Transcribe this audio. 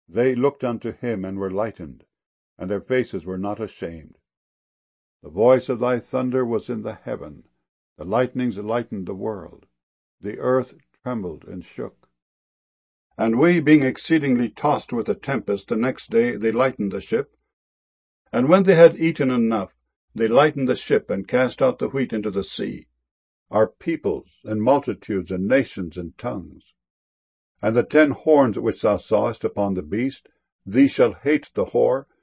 They looked unto him, and were lightened, and their faces were not ashamed. The voice of thy thunder was in the heaven, the lightnings lightened the world, the earth trembled and shook. And we, being exceedingly tossed with a tempest, the next day they lightened the ship. And when they had eaten enough, they lightened the ship, and cast out the wheat into the sea. Our peoples, and multitudes, and nations, and tongues. And the 10 horns which thou sawest upon the beast, these shall hate the whore,